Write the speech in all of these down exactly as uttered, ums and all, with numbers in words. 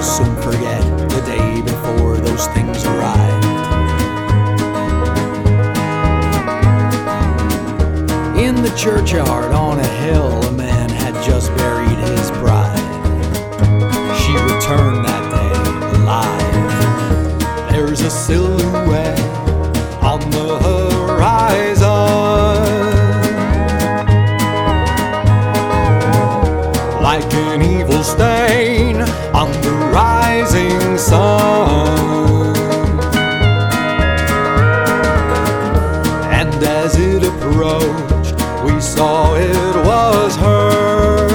soon forget the day before those things arrived. In the churchyard on a hill, a man had just buried his bride. She returned that day alive. There's a silhouette on the horizon, like an evil stain on the rising sun. And as it approached, we saw it was her,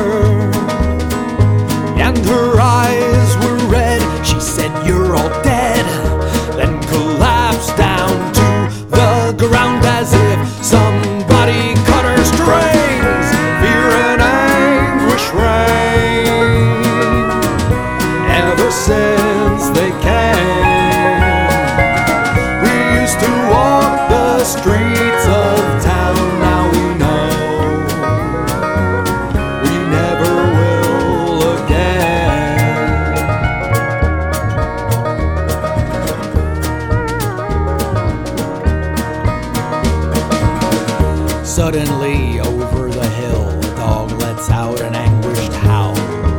and her eyes were red. She said, "You're all dead," then collapsed down to the ground as if somebody cut her strings. Fear and anguish reign. Ever since they came, we used to walk the streets of town. Now we know we never will again. Suddenly, over the hill, a dog lets out an anguished howl.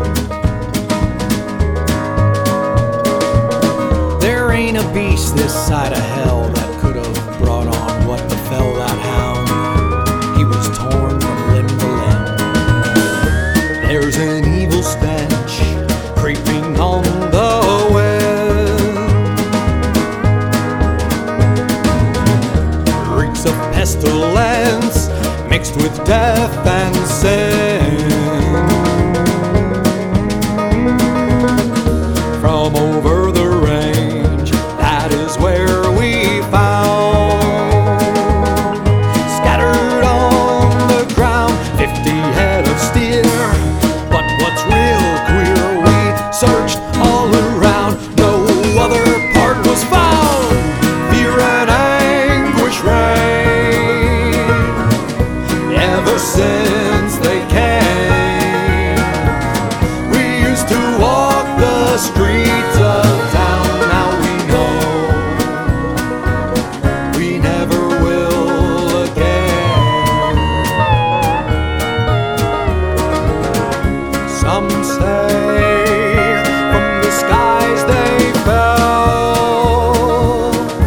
There ain't a beast this side of hell that could have brought on what befell that hound. He was torn from limb to limb. There's an evil stench creeping on the wind, reeks of pestilence mixed with death and sin. From over the range, that is where we found, scattered on the ground, fifty head of steer. But what's real queer, we searched all around, no other part was found. Fear and anguish reign. Ever since they came, we used to walk the streets of town. Now we know we never will again. Some say from the skies they fell,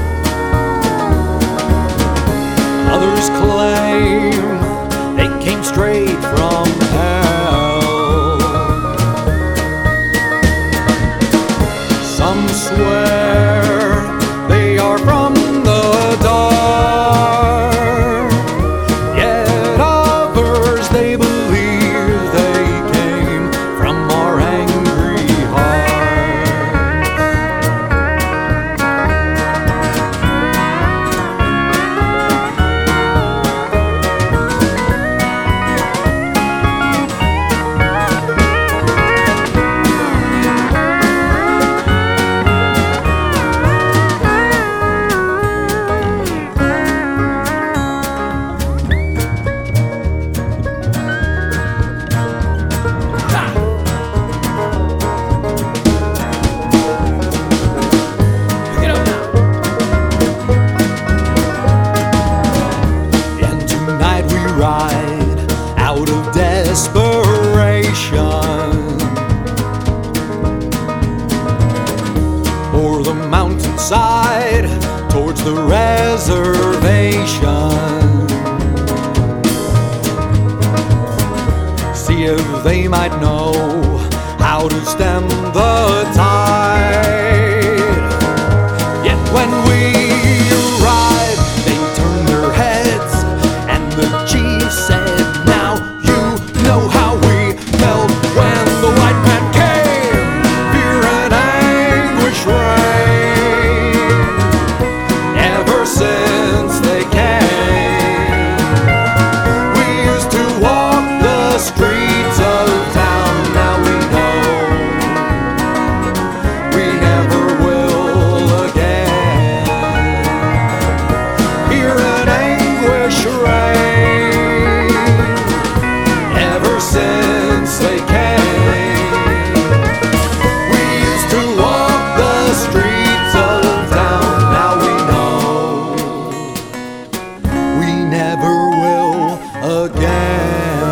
others claim they came straight from hell. Some swear they are from the dark, yet others they believe they came from our angry hearts. Pick it up now. And tonight we ride out of desperation o'er the mountainside towards the reservation. See if they might know how to stem the tide. Yet when we arrived, they turned their heads, and the chief said, "Now you know how we felt when the white man came." Fear and anguish reign. Ever since they came, we used to walk the streets of town. Now we know man.